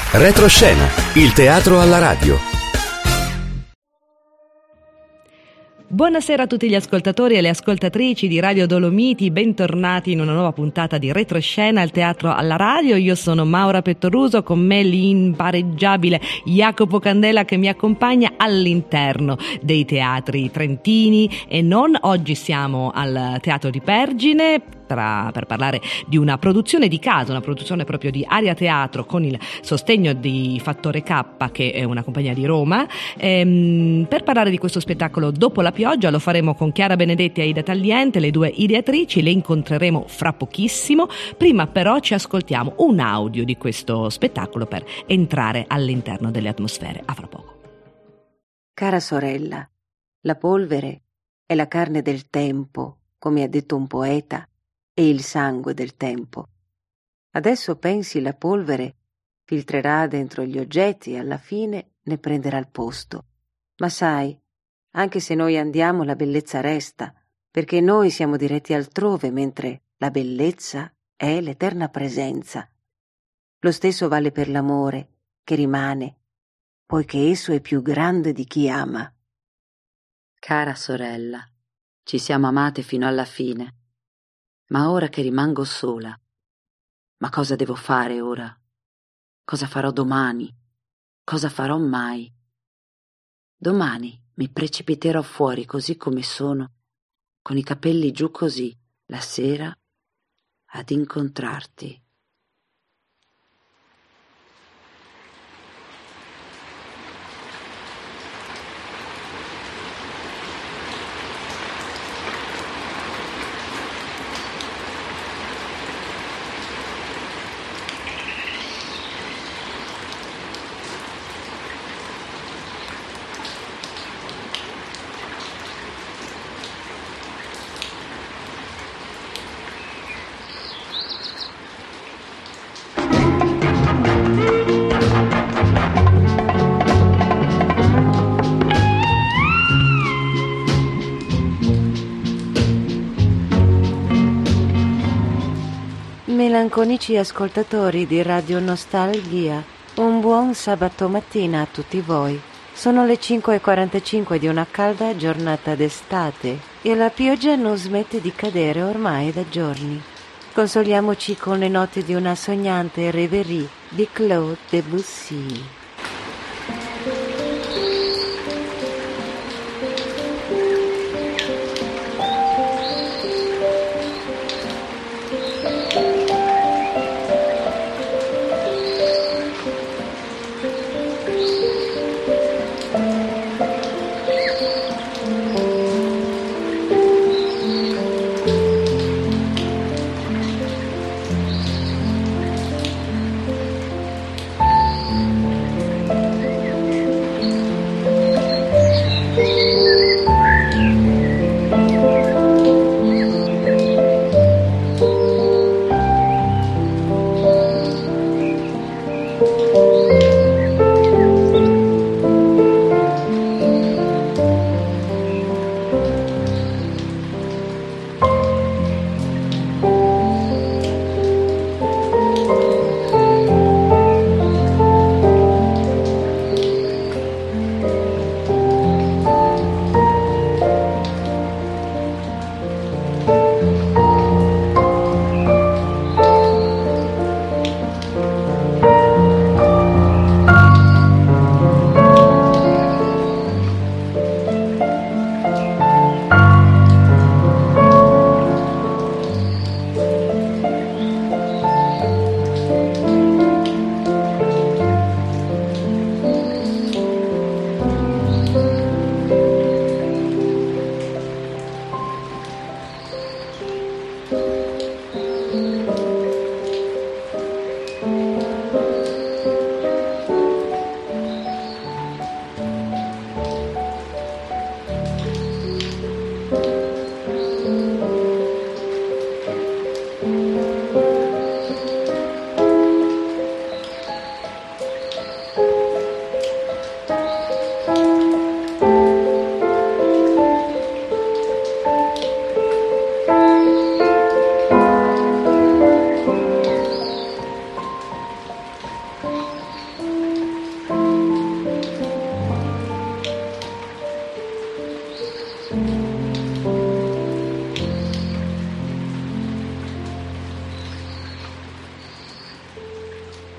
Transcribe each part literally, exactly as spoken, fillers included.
Retroscena, il teatro alla radio. Buonasera a tutti gli ascoltatori e le ascoltatrici di Radio Dolomiti, bentornati in una nuova puntata di Retroscena, il teatro alla radio. Io sono Maura Pettoruso, con me l'impareggiabile Jacopo Candela che mi accompagna all'interno dei teatri trentini e non. Oggi siamo al Teatro di Pergine Tra, per parlare di una produzione di casa, una produzione proprio di Aria Teatro con il sostegno di Fattore K, che è una compagnia di Roma. Ehm, per parlare di questo spettacolo Dopo la pioggia lo faremo con Chiara Benedetti e Aida Tagliente, le due ideatrici. Le incontreremo fra pochissimo. Prima però ci ascoltiamo un audio di questo spettacolo per entrare all'interno delle atmosfere. A fra poco. Cara sorella, la polvere è la carne del tempo, come ha detto un poeta, e il sangue del tempo. Adesso pensi la polvere filtrerà dentro gli oggetti e alla fine ne prenderà il posto. Ma sai, anche se noi andiamo la bellezza resta, perché noi siamo diretti altrove, mentre la bellezza è l'eterna presenza. Lo stesso vale per l'amore, che rimane, poiché esso è più grande di chi ama. Cara sorella, ci siamo amate fino alla fine. Ma ora che rimango sola, ma cosa devo fare ora? Cosa farò domani? Cosa farò mai? Domani mi precipiterò fuori così come sono, con i capelli giù così, la sera, ad incontrarti. Melanconici ascoltatori di Radio Nostalgia, un buon sabato mattina a tutti voi. Sono le cinque e quarantacinque di una calda giornata d'estate e la pioggia non smette di cadere ormai da giorni. Consoliamoci con le note di una sognante rêverie di Claude Debussy.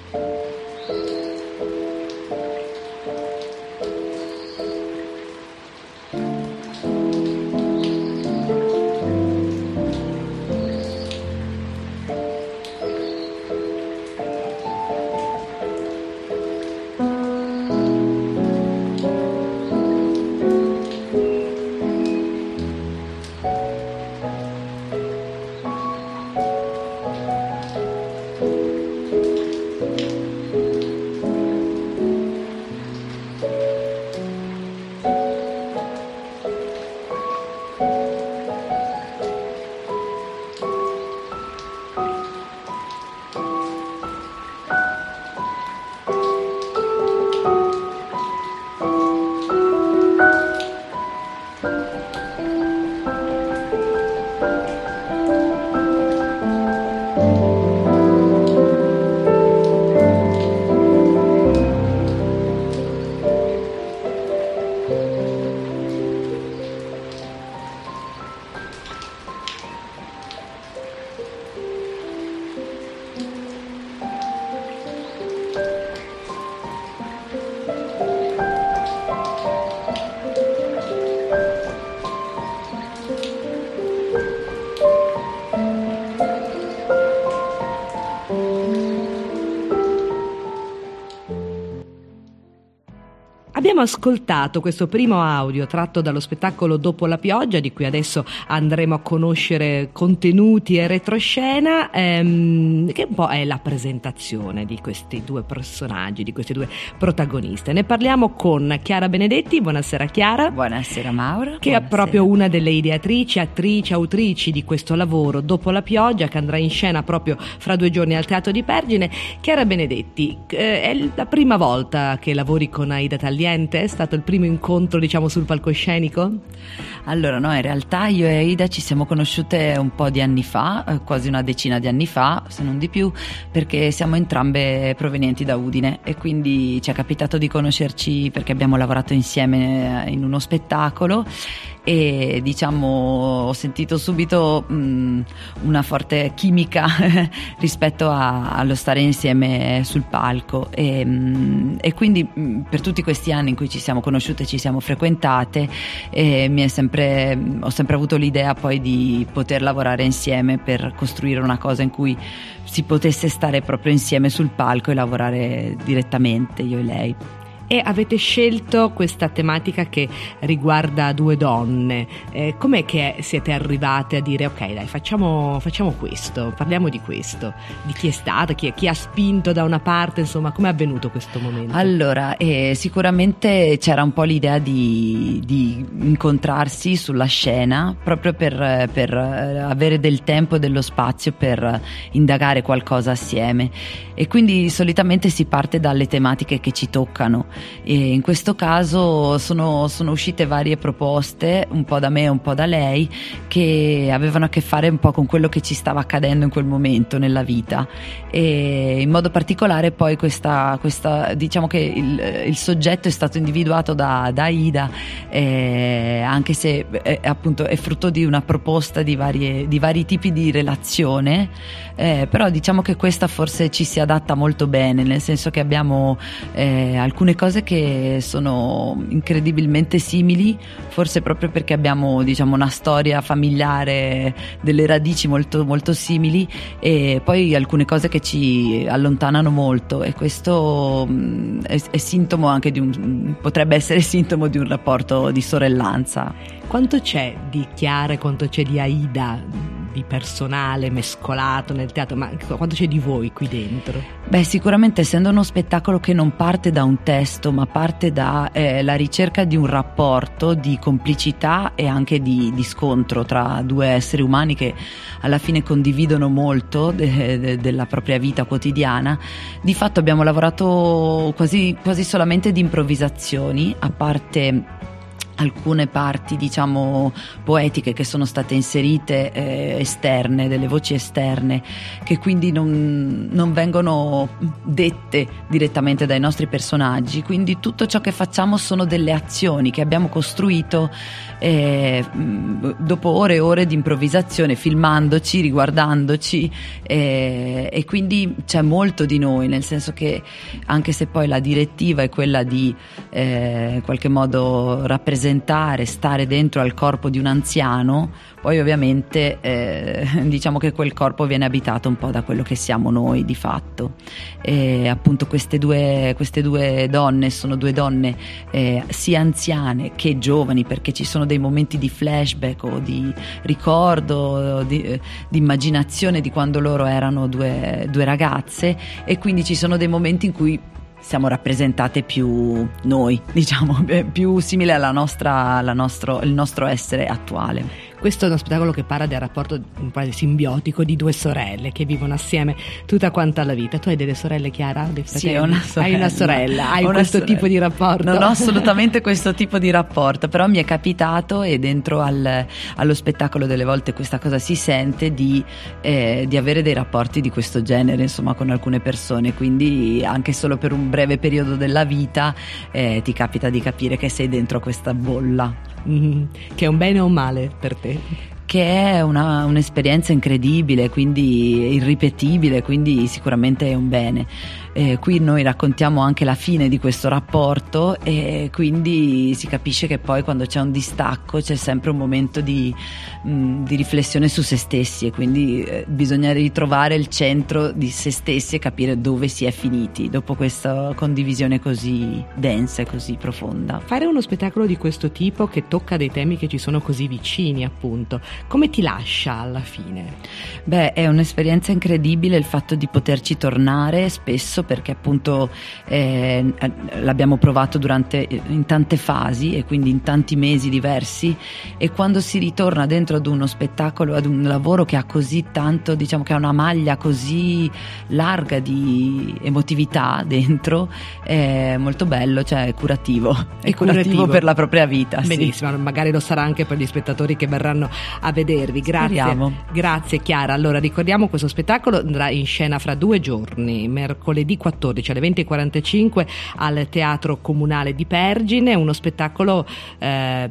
Abbiamo ascoltato questo primo audio tratto dallo spettacolo Dopo la pioggia, di cui adesso andremo a conoscere contenuti e retroscena, ehm, che un po' è la presentazione di questi due personaggi, di queste due protagoniste. Ne parliamo con Chiara Benedetti. Buonasera Chiara. Buonasera Maura. Che Buonasera. è proprio una delle ideatrici, attrici, autrici di questo lavoro Dopo la pioggia, che andrà in scena proprio fra due giorni al Teatro di Pergine. Chiara Benedetti, eh, è la prima volta che lavori con Aida Tagliente? È stato il primo incontro, diciamo, sul palcoscenico? Allora no, in realtà io e Aida ci siamo conosciute un po' di anni fa, eh, quasi una decina di anni fa, se non di più, perché siamo entrambe provenienti da Udine e quindi ci è capitato di conoscerci perché abbiamo lavorato insieme in uno spettacolo e diciamo ho sentito subito mh, una forte chimica rispetto a, allo stare insieme sul palco e, mh, e quindi mh, per tutti questi anni in cui ci siamo conosciute, ci siamo frequentate e mi è sempre, ho sempre avuto l'idea poi di poter lavorare insieme per costruire una cosa in cui si potesse stare proprio insieme sul palco e lavorare direttamente io e lei. E avete scelto questa tematica che riguarda due donne. Eh, com'è che siete arrivate a dire ok dai facciamo, facciamo questo, parliamo di questo? Di chi è stata, chi, è, chi ha spinto da una parte, insomma, com'è avvenuto questo momento? Allora, eh, sicuramente c'era un po' l'idea di, di incontrarsi sulla scena proprio per, per avere del tempo e dello spazio per indagare qualcosa assieme e quindi solitamente si parte dalle tematiche che ci toccano. E in questo caso sono, sono uscite varie proposte, un po' da me e un po' da lei, che avevano a che fare un po' con quello che ci stava accadendo in quel momento nella vita e in modo particolare poi questa, questa diciamo che il, il soggetto è stato individuato da, da Aida eh, anche se è, appunto è frutto di una proposta di, varie, di vari tipi di relazione eh, però diciamo che questa forse ci si adatta molto bene, nel senso che abbiamo eh, alcune cose che sono incredibilmente simili, forse proprio perché abbiamo diciamo una storia familiare, delle radici molto molto simili e poi alcune cose che ci allontanano molto e questo mh, è, è sintomo anche di un potrebbe essere sintomo di un rapporto di sorellanza. Quanto c'è di Chiara e quanto c'è di Aida, di personale mescolato nel teatro, ma quanto c'è di voi qui dentro? Beh, sicuramente essendo uno spettacolo che non parte da un testo ma parte da eh, la ricerca di un rapporto di complicità e anche di, di scontro tra due esseri umani che alla fine condividono molto de, de, della propria vita quotidiana, di fatto abbiamo lavorato quasi, quasi solamente di improvvisazioni, a parte alcune parti diciamo poetiche che sono state inserite eh, esterne, delle voci esterne che quindi non, non vengono dette direttamente dai nostri personaggi, quindi tutto ciò che facciamo sono delle azioni che abbiamo costruito eh, dopo ore e ore di improvvisazione, filmandoci, riguardandoci eh, e quindi c'è molto di noi, nel senso che anche se poi la direttiva è quella di eh, in qualche modo rappresentare, stare dentro al corpo di un anziano, poi ovviamente eh, diciamo che quel corpo viene abitato un po' da quello che siamo noi di fatto. E appunto queste due, queste due donne sono due donne eh, sia anziane che giovani, perché ci sono dei momenti di flashback o di ricordo, di, eh, di immaginazione di quando loro erano due, due ragazze, e quindi ci sono dei momenti in cui siamo rappresentate più noi, diciamo, più simile alla nostra, alla nostro, il nostro essere attuale. Questo è uno spettacolo che parla del rapporto un po' simbiotico di due sorelle che vivono assieme tutta quanta la vita. Tu hai delle sorelle, Chiara? Dei sì, ho una sorella. Hai una sorella, hai una questo sorella. tipo di rapporto? Non ho assolutamente questo tipo di rapporto, però mi è capitato, e dentro al, allo spettacolo delle volte questa cosa si sente, di, eh, di avere dei rapporti di questo genere, insomma, con alcune persone, quindi anche solo per un breve periodo della vita eh, ti capita di capire che sei dentro questa bolla. Mm, che è un bene o un male per te? Che è una, un'esperienza incredibile, quindi irripetibile, quindi sicuramente è un bene. Eh, qui noi raccontiamo anche la fine di questo rapporto e quindi si capisce che poi quando c'è un distacco c'è sempre un momento di, mh, di riflessione su se stessi, e quindi eh, bisogna ritrovare il centro di se stessi e capire dove si è finiti dopo questa condivisione così densa e così profonda. Fare uno spettacolo di questo tipo che tocca dei temi che ci sono così vicini, appunto, come ti lascia alla fine? Beh, è un'esperienza incredibile il fatto di poterci tornare spesso, perché appunto eh, l'abbiamo provato durante in tante fasi e quindi in tanti mesi diversi, e quando si ritorna dentro ad uno spettacolo, ad un lavoro che ha così tanto, diciamo che ha una maglia così larga di emotività dentro, è molto bello, cioè è curativo, è, è curativo, curativo per la propria vita. Benissimo, sì. Magari lo sarà anche per gli spettatori che verranno a vedervi. Grazie. Speriamo. Grazie Chiara. Allora ricordiamo, questo spettacolo andrà in scena fra due giorni, mercoledì quattordici alle venti e quarantacinque al Teatro Comunale di Pergine, uno spettacolo eh,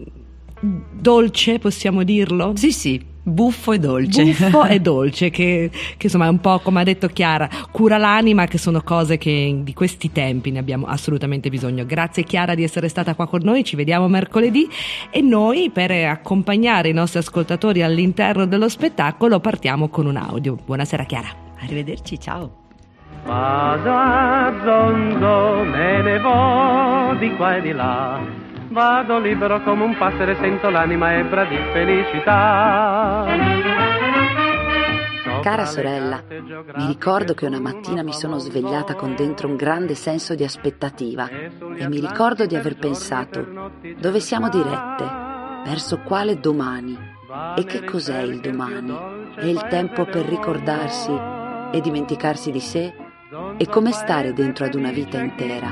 dolce, possiamo dirlo? Sì, sì. Buffo e dolce. Buffo e dolce, che, che insomma è un po', come ha detto Chiara, cura l'anima, che sono cose che di questi tempi ne abbiamo assolutamente bisogno. Grazie Chiara di essere stata qua con noi, ci vediamo mercoledì, e noi per accompagnare i nostri ascoltatori all'interno dello spettacolo partiamo con un audio. Buonasera Chiara. Arrivederci, ciao. Vado a zonzo, me ne vo di qua e di là, vado libero come un passero, sento l'anima ebra di felicità. Cara sorella, mi ricordo che una mattina mi sono svegliata con dentro un grande senso di aspettativa e mi ricordo di aver pensato: dove siamo dirette? Verso quale domani? E che cos'è il domani? È il tempo per ricordarsi e dimenticarsi di sé? E come stare dentro ad una vita intera?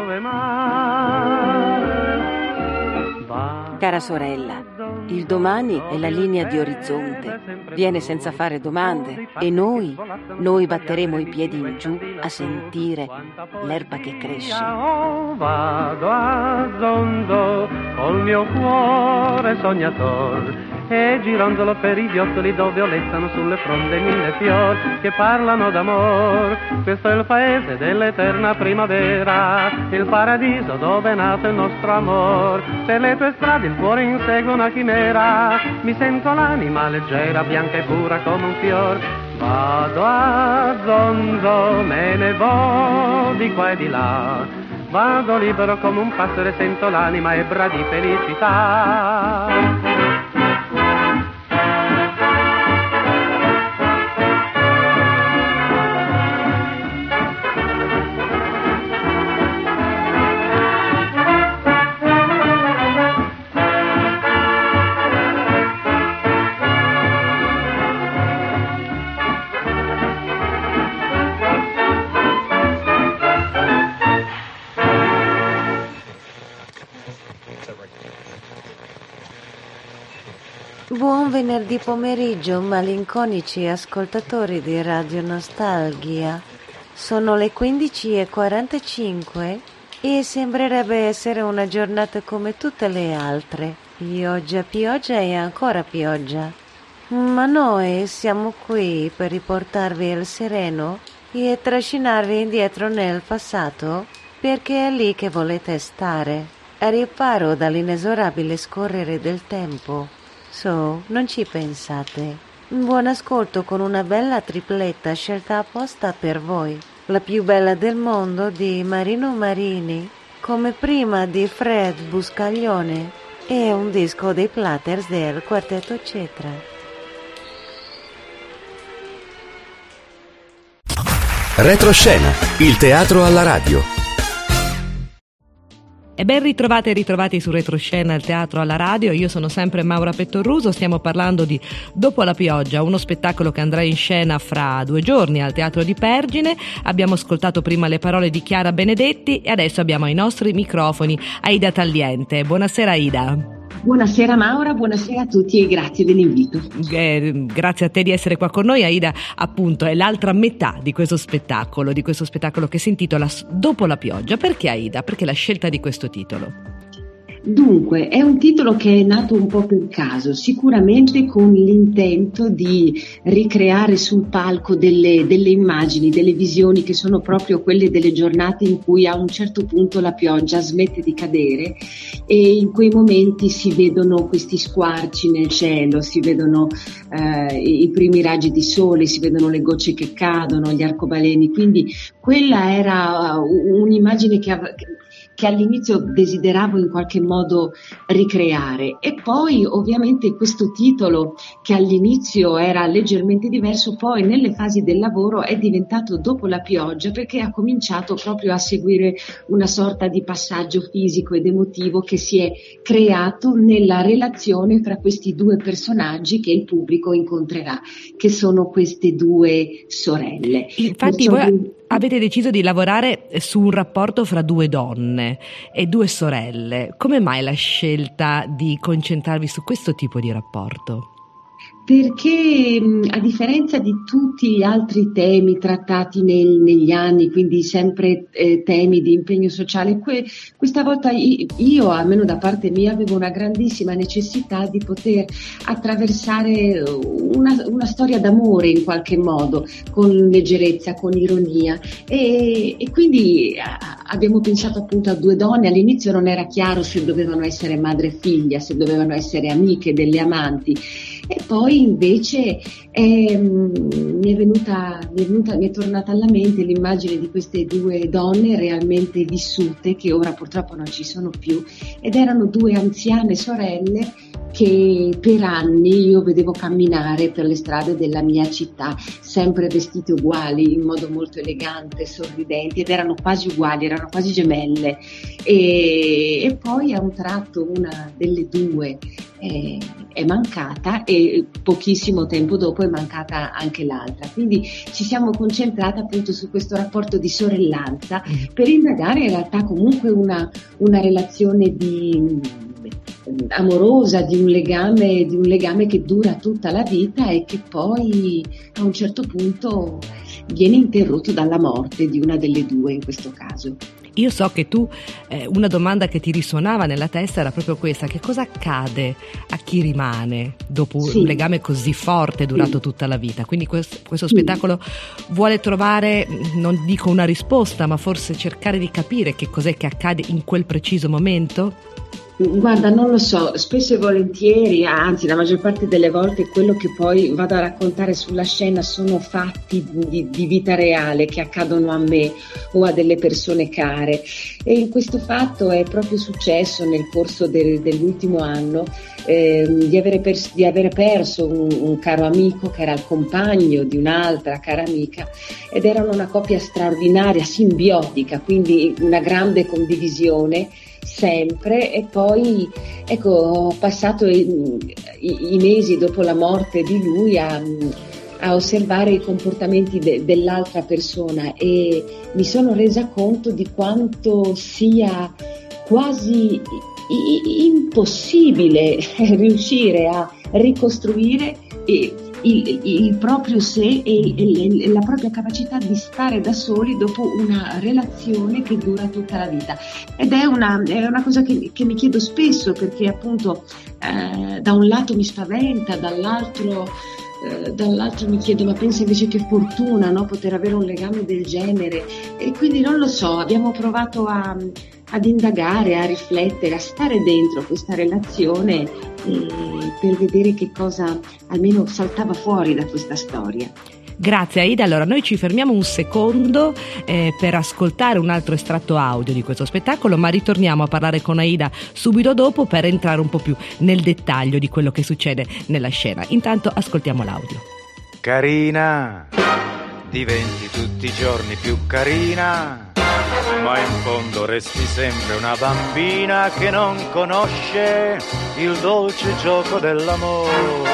Cara sorella, il domani è la linea di orizzonte, viene senza fare domande, e noi, noi batteremo i piedi in giù a sentire l'erba che cresce. Vado a zonzo col mio cuore sognator, e girandolo per i viottoli dove olettano sulle fronde mille fior che parlano d'amor. Questo è il paese dell'eterna primavera, il paradiso dove è nato il nostro amor. Per le tue strade il cuore insegue una chimera, mi sento l'anima leggera, bianca e pura come un fior. Vado a zonzo, me ne vo di qua e di là, vado libero come un passero e sento l'anima ebra di felicità. Right. Buon venerdì pomeriggio, malinconici ascoltatori di Radio Nostalgia. Sono le quindici e quarantacinque e sembrerebbe essere una giornata come tutte le altre. Pioggia, pioggia e ancora pioggia. Ma noi siamo qui per riportarvi il sereno e trascinarvi indietro nel passato, perché è lì che volete stare, a riparo dall'inesorabile scorrere del tempo. So, non ci pensate. Buon ascolto con una bella tripletta scelta apposta per voi. La più bella del mondo di Marino Marini, come prima di Fred Buscaglione, e un disco dei Platters del Quartetto Cetra. Retroscena, il teatro alla radio. E ben ritrovate e ritrovati su Retroscena, il teatro alla radio. Io sono sempre Maura Pettoruso. Stiamo parlando di Dopo la pioggia, uno spettacolo che andrà in scena fra due giorni al Teatro di Pergine. Abbiamo ascoltato prima le parole di Chiara Benedetti e adesso abbiamo ai nostri microfoni Aida Tagliente. Buonasera Aida. Buonasera Maura, buonasera a tutti e grazie dell'invito. Eh, grazie a te di essere qua con noi. Aida, appunto, è l'altra metà di questo spettacolo, di questo spettacolo che si intitola Dopo la pioggia. Perché Aida? Perché la scelta di questo titolo? Dunque, è un titolo che è nato un po' per caso, sicuramente con l'intento di ricreare sul palco delle, delle immagini, delle visioni che sono proprio quelle delle giornate in cui a un certo punto la pioggia smette di cadere e in quei momenti si vedono questi squarci nel cielo, si vedono eh, i primi raggi di sole, si vedono le gocce che cadono, gli arcobaleni, quindi quella era un'immagine che aveva... che all'inizio desideravo in qualche modo ricreare e poi ovviamente questo titolo che all'inizio era leggermente diverso poi nelle fasi del lavoro è diventato Dopo la pioggia perché ha cominciato proprio a seguire una sorta di passaggio fisico ed emotivo che si è creato nella relazione fra questi due personaggi che il pubblico incontrerà, che sono queste due sorelle. Infatti Perciò voi avete deciso di lavorare su un rapporto fra due donne e due sorelle. Come mai la scelta di concentrarvi su questo tipo di rapporto? Perché a differenza di tutti gli altri temi trattati nel, negli anni, quindi sempre eh, temi di impegno sociale, que, questa volta io, io, almeno da parte mia, avevo una grandissima necessità di poter attraversare una, una storia d'amore in qualche modo, con leggerezza, con ironia e, e quindi a, abbiamo pensato appunto a due donne. All'inizio non era chiaro se dovevano essere madre e figlia, se dovevano essere amiche, delle amanti. E poi invece eh, mi è venuta, mi è venuta, mi è tornata alla mente l'immagine di queste due donne realmente vissute, che ora purtroppo non ci sono più, ed erano due anziane sorelle che per anni io vedevo camminare per le strade della mia città, sempre vestite uguali, in modo molto elegante, sorridenti, ed erano quasi uguali, erano quasi gemelle. E, e poi a un tratto una delle due è, è mancata e pochissimo tempo dopo è mancata anche l'altra. Quindi ci siamo concentrati appunto su questo rapporto di sorellanza per indagare in realtà comunque una, una relazione di amorosa, di un legame, di un legame che dura tutta la vita e che poi a un certo punto viene interrotto dalla morte di una delle due in questo caso. Io so che tu, eh, una domanda che ti risuonava nella testa era proprio questa: che cosa accade a chi rimane dopo sì. un legame così forte durato sì. tutta la vita? Quindi questo, questo sì. spettacolo vuole trovare, non dico una risposta, ma forse cercare di capire che cos'è che accade in quel preciso momento? Guarda, non lo so, spesso e volentieri, anzi la maggior parte delle volte quello che poi vado a raccontare sulla scena sono fatti di, di vita reale che accadono a me o a delle persone care, e in questo fatto è proprio successo nel corso del, dell'ultimo anno eh, di, avere pers- di avere perso un, un caro amico che era il compagno di un'altra cara amica, ed erano una coppia straordinaria, simbiotica, quindi una grande condivisione sempre. E poi ecco, ho passato i, i, i mesi dopo la morte di lui a, a osservare i comportamenti de, dell'altra persona e mi sono resa conto di quanto sia quasi i- impossibile riuscire a ricostruire e Il, il proprio sé e, e, e la propria capacità di stare da soli dopo una relazione che dura tutta la vita. Ed è una, è una cosa che, che mi chiedo spesso, perché appunto eh, da un lato mi spaventa, dall'altro, eh, dall'altro mi chiedo, ma penso invece che fortuna, no? Poter avere un legame del genere. E quindi non lo so, abbiamo provato a, ad indagare, a riflettere, a stare dentro questa relazione per vedere che cosa almeno saltava fuori da questa storia. Grazie Aida, allora noi ci fermiamo un secondo eh, per ascoltare un altro estratto audio di questo spettacolo, ma ritorniamo a parlare con Aida subito dopo per entrare un po' più nel dettaglio di quello che succede nella scena. Intanto ascoltiamo l'audio. Carina, diventi tutti i giorni più carina, ma in fondo resti sempre una bambina che non conosce il dolce gioco dell'amore.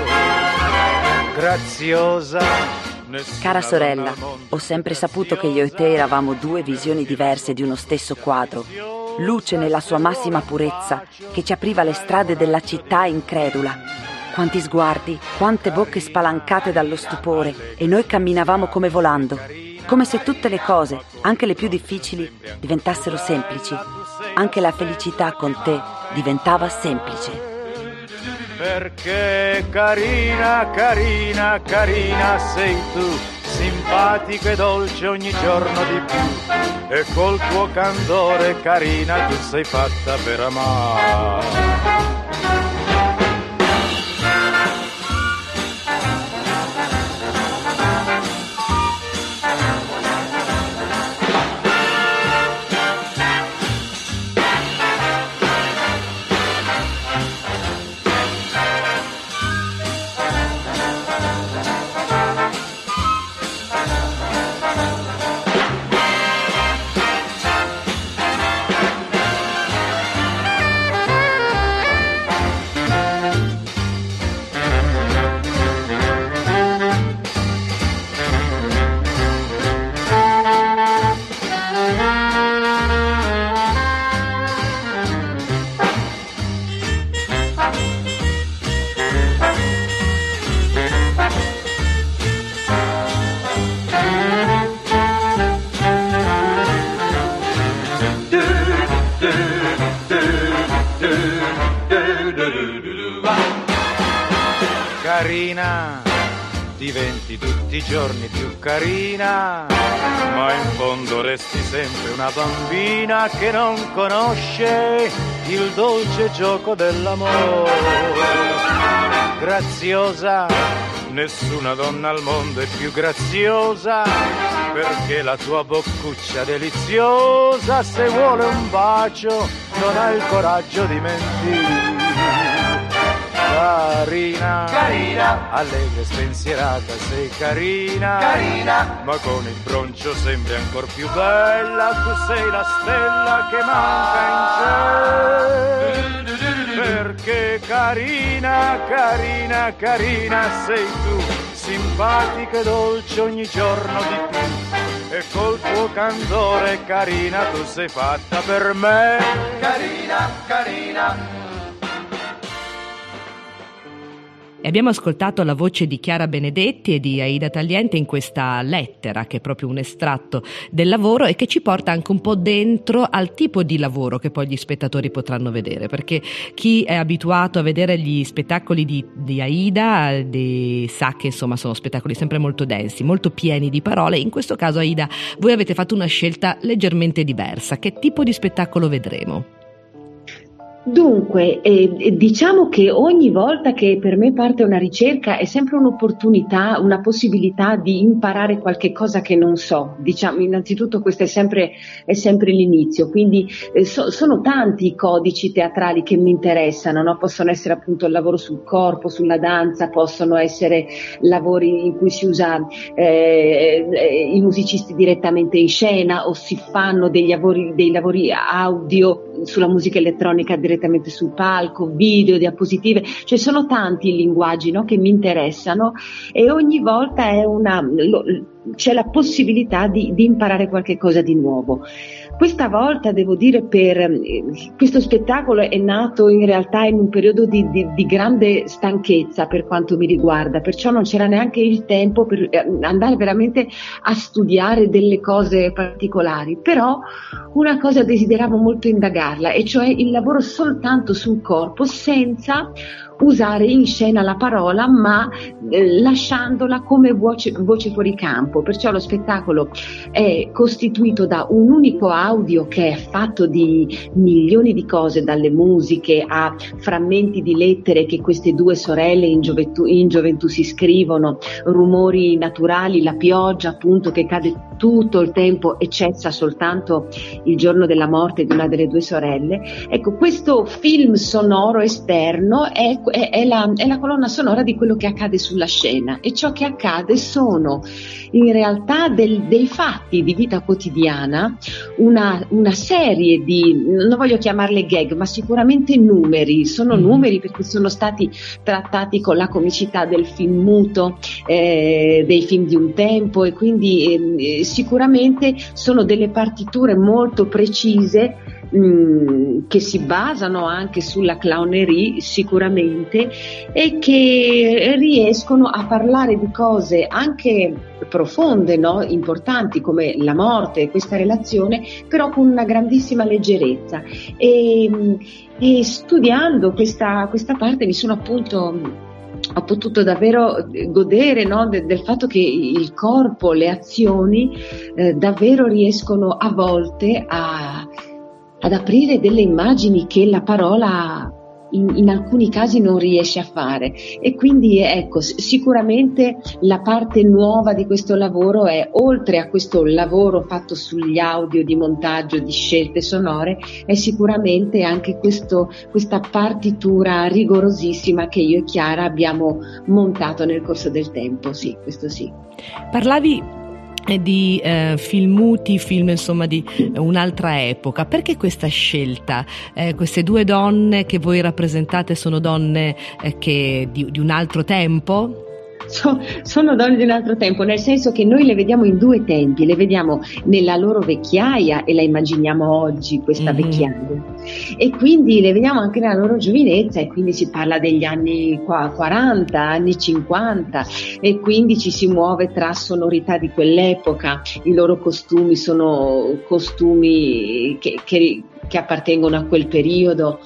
Graziosa. Cara sorella, ho sempre saputo che io e te eravamo due visioni diverse di uno stesso quadro. Luce nella sua massima purezza che ci apriva le strade della città incredula. Quanti sguardi, quante bocche spalancate dallo stupore, e noi camminavamo come volando. Come se tutte le cose, anche le più difficili, diventassero semplici. Anche la felicità con te diventava semplice. Perché carina, carina, carina sei tu, simpatica e dolce ogni giorno di più, e col tuo candore carina tu sei fatta per amare. Carina, diventi tutti i giorni più carina, ma in fondo resti sempre una bambina che non conosce il dolce gioco dell'amore. Graziosa, nessuna donna al mondo è più graziosa, perché la tua boccuccia deliziosa, se vuole un bacio, non ha il coraggio di mentire. Carina, carina, allegra e spensierata sei carina, carina, ma con il broncio sembri ancor più bella, tu sei la stella che manca in cielo. Perché carina, carina, carina sei tu, simpatica e dolce ogni giorno di più, e col tuo candore carina tu sei fatta per me. Carina, carina. E abbiamo ascoltato la voce di Chiara Benedetti e di Aida Tagliente in questa lettera, che è proprio un estratto del lavoro e che ci porta anche un po' dentro al tipo di lavoro che poi gli spettatori potranno vedere, perché chi è abituato a vedere gli spettacoli di, di Aida di, sa che insomma sono spettacoli sempre molto densi, molto pieni di parole. In questo caso, Aida, voi avete fatto una scelta leggermente diversa. Che tipo di spettacolo vedremo? Dunque, eh, diciamo che ogni volta che per me parte una ricerca è sempre un'opportunità, una possibilità di imparare qualche cosa che non so. Diciamo, innanzitutto questo è sempre, è sempre l'inizio, quindi eh, so, sono tanti i codici teatrali che mi interessano, no? Possono essere appunto il lavoro sul corpo, sulla danza, possono essere lavori in cui si usa eh, i musicisti direttamente in scena, o si fanno dei lavori, dei lavori audio sulla musica elettronica direttamente sul palco, video, diapositive, cioè sono tanti i linguaggi, no, che mi interessano, e ogni volta è una, lo, c'è la possibilità di, di imparare qualche cosa di nuovo. Questa volta devo dire per eh, questo spettacolo è nato in realtà in un periodo di, di, di grande stanchezza per quanto mi riguarda, perciò non c'era neanche il tempo per andare veramente a studiare delle cose particolari, però una cosa desideravo molto indagarla, e cioè il lavoro soltanto sul corpo senza usare in scena la parola, ma eh, lasciandola come voce, voce fuori campo. Perciò lo spettacolo è costituito da un unico audio che è fatto di milioni di cose, dalle musiche a frammenti di lettere che queste due sorelle in gioventù, in gioventù si scrivono, rumori naturali, la pioggia appunto che cade tutto il tempo e cessa soltanto il giorno della morte di una delle due sorelle. Ecco, questo film sonoro esterno è È, è, la, è la colonna sonora di quello che accade sulla scena, e ciò che accade sono in realtà del, dei fatti di vita quotidiana, una, una serie di, non voglio chiamarle gag, ma sicuramente numeri, sono numeri perché sono stati trattati con la comicità del film muto, eh, dei film di un tempo, e quindi eh, sicuramente sono delle partiture molto precise che si basano anche sulla clownerie sicuramente, e che riescono a parlare di cose anche profonde, no? Importanti come la morte e questa relazione, però con una grandissima leggerezza. E, e studiando questa, questa parte mi sono appunto ho potuto davvero godere, no, de, del fatto che il corpo, le azioni eh, davvero riescono a volte a ad aprire delle immagini che la parola in, in alcuni casi non riesce a fare. E quindi ecco, sicuramente la parte nuova di questo lavoro è, oltre a questo lavoro fatto sugli audio di montaggio, di scelte sonore, è sicuramente anche questo, questa partitura rigorosissima che io e Chiara abbiamo montato nel corso del tempo. Sì, questo sì. Parlavi di eh, film muti, film insomma di eh, un'altra epoca. Perché questa scelta? Eh, queste due donne che voi rappresentate sono donne eh, che di, di un altro tempo? So, sono donne di un altro tempo, nel senso che noi le vediamo in due tempi, le vediamo nella loro vecchiaia e la immaginiamo oggi questa mm-hmm. vecchiaia, e quindi le vediamo anche nella loro giovinezza, e quindi si parla degli anni quaranta, anni cinquanta, e quindi ci si muove tra sonorità di quell'epoca. I loro costumi sono costumi che, che che appartengono a quel periodo,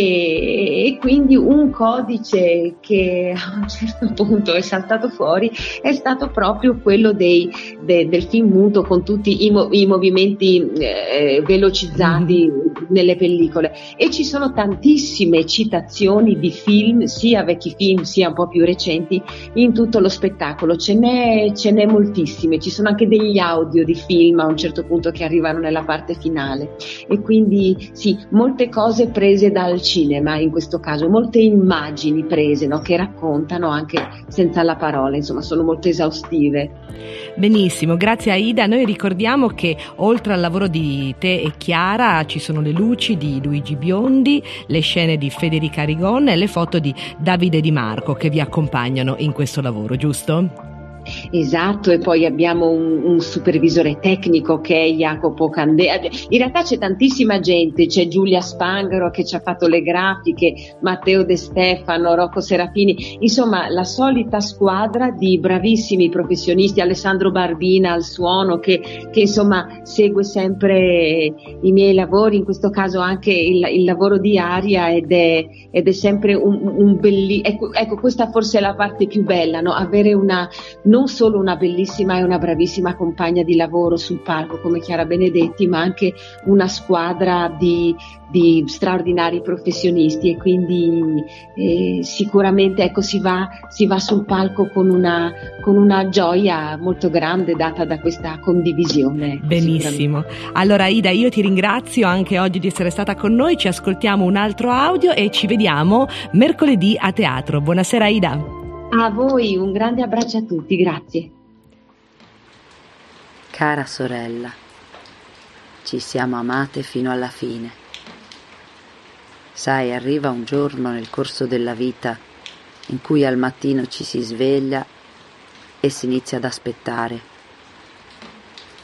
e, e quindi un codice che a un certo punto è saltato fuori è stato proprio quello dei, de, del film muto, con tutti i, mo, i movimenti eh, velocizzati mm-hmm. nelle pellicole, e ci sono tantissime citazioni di film, sia vecchi film sia un po' più recenti, in tutto lo spettacolo. Ce n'è, ce n'è moltissime, ci sono anche degli audio di film a un certo punto che arrivano nella parte finale, e quindi sì, molte cose prese dal cinema, in questo caso molte immagini prese, no, che raccontano anche senza la parola, insomma sono molto esaustive. Benissimo, grazie Aida. Noi ricordiamo che oltre al lavoro di te e Chiara ci sono le luci di Luigi Biondi, le scene di Federica Rigon e le foto di Davide Di Marco che vi accompagnano in questo lavoro, giusto? Esatto, e poi abbiamo un, un supervisore tecnico che è Jacopo Candela. In realtà c'è tantissima gente, c'è Giulia Spangaro che ci ha fatto le grafiche, Matteo De Stefano, Rocco Serafini, insomma la solita squadra di bravissimi professionisti, Alessandro Barbina al suono che, che insomma segue sempre i miei lavori, in questo caso anche il, il lavoro di Aria, ed è, ed è sempre un, un bellissimo, ecco, ecco questa forse è la parte più bella, no? Avere una non solo una bellissima e una bravissima compagna di lavoro sul palco come Chiara Benedetti, ma anche una squadra di, di straordinari professionisti, e quindi eh, sicuramente ecco si va, si va sul palco con una, con una gioia molto grande data da questa condivisione. Benissimo. Allora Ida, io ti ringrazio anche oggi di essere stata con noi, ci ascoltiamo un altro audio e ci vediamo mercoledì a teatro. Buonasera Ida. A voi un grande abbraccio a tutti, grazie. Cara sorella, ci siamo amate fino alla fine. Sai, arriva un giorno nel corso della vita in cui al mattino ci si sveglia e si inizia ad aspettare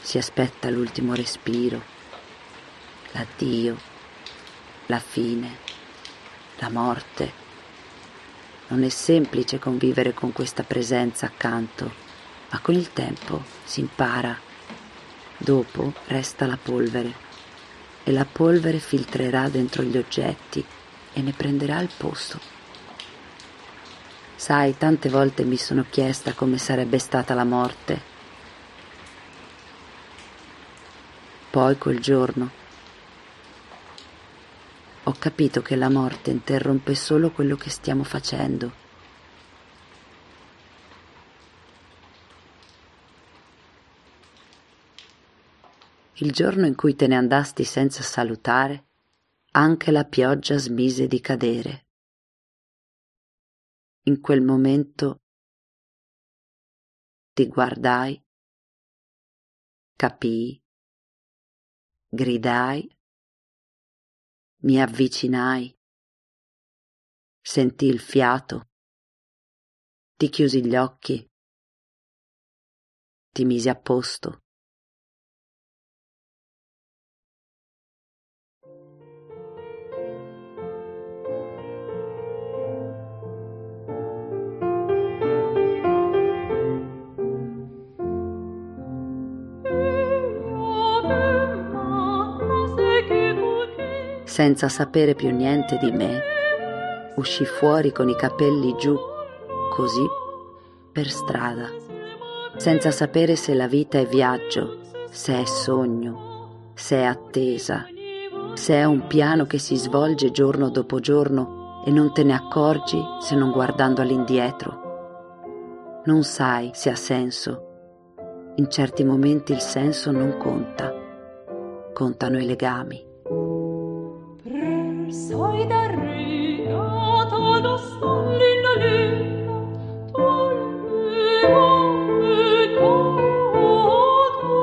si aspetta l'ultimo respiro, l'addio, la fine, la morte. Non è semplice convivere con questa presenza accanto, ma con il tempo si impara. Dopo resta la polvere e la polvere filtrerà dentro gli oggetti e ne prenderà il posto. Sai, tante volte mi sono chiesta come sarebbe stata la morte. Poi quel giorno ho capito che la morte interrompe solo quello che stiamo facendo. Il giorno in cui te ne andasti senza salutare, anche la pioggia smise di cadere. In quel momento ti guardai, capii, gridai, mi avvicinai, sentii il fiato, ti chiusi gli occhi, ti misi a posto. Senza sapere più niente di me, uscì fuori con i capelli giù, così, per strada, senza sapere se la vita è viaggio, se è sogno, se è attesa, se è un piano che si svolge giorno dopo giorno e non te ne accorgi se non guardando all'indietro. Non sai se ha senso. In certi momenti il senso non conta, contano i legami. Sei da regata da stalli in luna, tolle amme cado,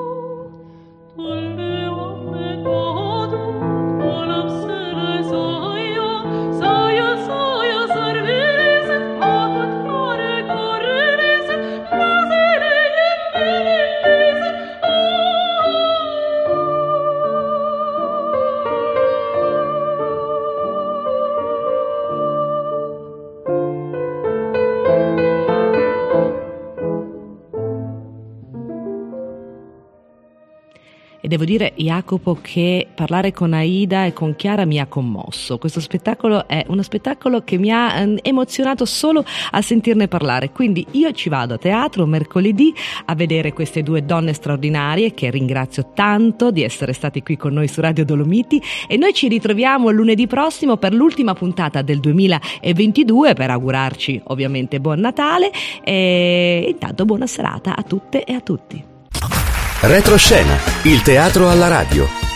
tolle amme cado, tola sere saia, saia saia servise, adat care carrese, lasere gli E devo dire, Jacopo, che parlare con Aida e con Chiara mi ha commosso. Questo spettacolo è uno spettacolo che mi ha eh, emozionato solo a sentirne parlare. Quindi io ci vado a teatro mercoledì a vedere queste due donne straordinarie, che ringrazio tanto di essere stati qui con noi su Radio Dolomiti, e noi ci ritroviamo lunedì prossimo per l'ultima puntata del duemilaventidue, per augurarci ovviamente buon Natale e intanto buona serata a tutte e a tutti. Retroscena, il teatro alla radio.